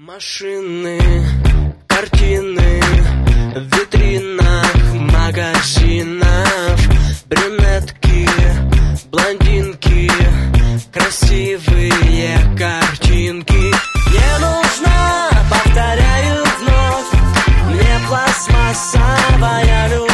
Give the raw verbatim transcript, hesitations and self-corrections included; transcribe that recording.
Машины, картины в витринах магазинов, брюнетки, блондинки, красивые картинки. Не нужно, повторяю вновь, мне пластмассовая любовь.